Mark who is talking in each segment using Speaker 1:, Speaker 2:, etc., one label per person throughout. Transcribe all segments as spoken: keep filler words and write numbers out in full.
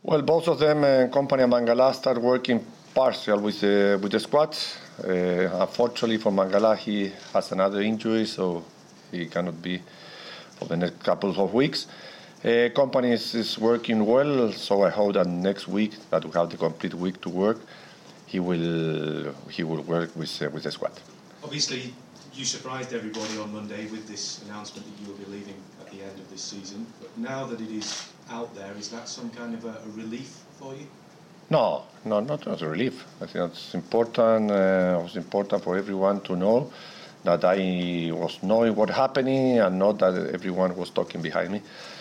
Speaker 1: Well, both of them, uh, Kompany and Mangala, start working partial with the, with the squad. Uh, unfortunately for Mangala, he has another injury, so he cannot be for the next couple of weeks. Uh, Kompany is, is working well, so I hope that next week, that we have the complete week to work, he will he will work with uh, with the squad.
Speaker 2: Obviously, you surprised everybody on Monday with this announcement that you will be leaving at the end of this season. But now that it is out there, is that some kind of a, a relief for you?
Speaker 1: No, no, not as a relief. I think it's important. Uh, it was important for everyone to know that I was knowing what happening and not that everyone was talking behind me.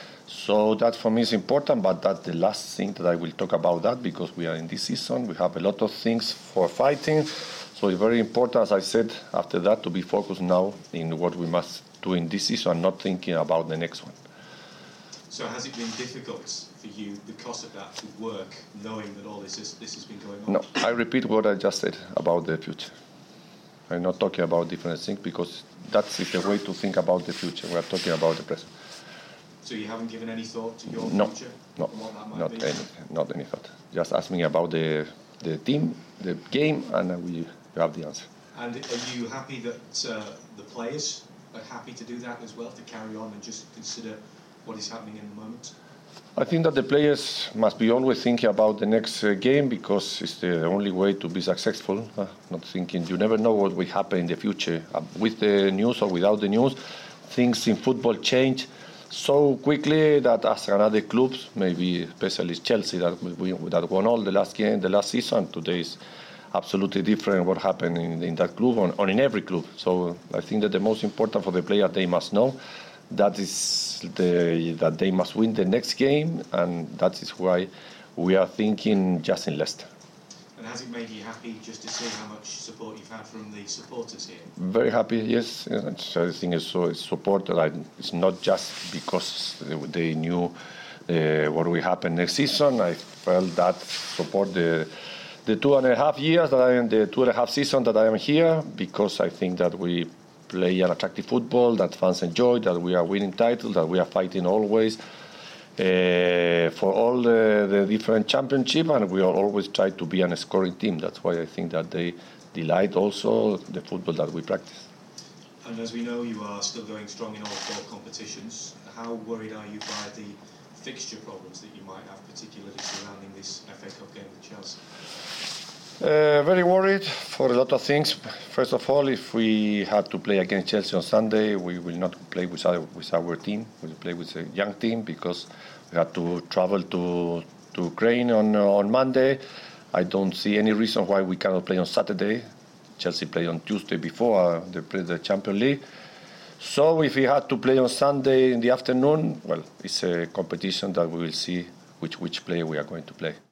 Speaker 1: So that for me is important, but that's the last thing that I will talk about that, because we are in this season. We have a lot of things for fighting. So it's very important, as I said, after that, to be focused now in what we must do in this season and not thinking about the next one.
Speaker 2: So has it been difficult for you, because of that, to work, knowing that all this is, this has been going on?
Speaker 1: No, I repeat what I just said about the future. I'm not talking about different things, because that is the way to think about the future. We are talking about the present.
Speaker 2: So you haven't given any thought to your
Speaker 1: no,
Speaker 2: future?
Speaker 1: No,
Speaker 2: and what that might
Speaker 1: not
Speaker 2: be?
Speaker 1: any, not any thought. Just ask me about the the team, the game, and we have the answer.
Speaker 2: And are you happy that uh, the players are happy to do that as well, to carry on and just consider what is happening in the moment?
Speaker 1: I think that the players must be always thinking about the next uh, game, because it's the only way to be successful. Uh, not thinking, you never know what will happen in the future. Uh, with the news or without the news, things in football change so quickly that as another clubs, maybe especially Chelsea, that we, that won all the last game, the last season, today is absolutely different what happened in, in that club or, or in every club. So I think that the most important for the player, they must know that is the, that they must win the next game, and that is why we are thinking just in Leicester.
Speaker 2: And has it made you happy just to see how much support you've had from the supporters here?
Speaker 1: Very happy, yes. I think it's so it's support that it's not just because they knew uh, what will happen next season. I felt that support the the two and a half years that I am, the two and a half season that I am here, because I think that we play an attractive football that fans enjoy, that we are winning titles, that we are fighting always uh, for all the, the different championships, and we are always try to be a scoring team. That's why I think that they delight also the football that we practice.
Speaker 2: And as we know, you are still going strong in all four competitions. How worried are you by the fixture problems that you might have, particularly surrounding this F A Cup game with Chelsea?
Speaker 1: Uh, very worried for a lot of things. First of all, if we had to play against Chelsea on Sunday, we will not play with our, with our team. We will play with a young team, because we had to travel to to Ukraine on uh, on Monday. I don't see any reason why we cannot play on Saturday. Chelsea played on Tuesday before uh, they played the Champions League. So if we had to play on Sunday in the afternoon, well, it's a competition that we will see which which player we are going to play.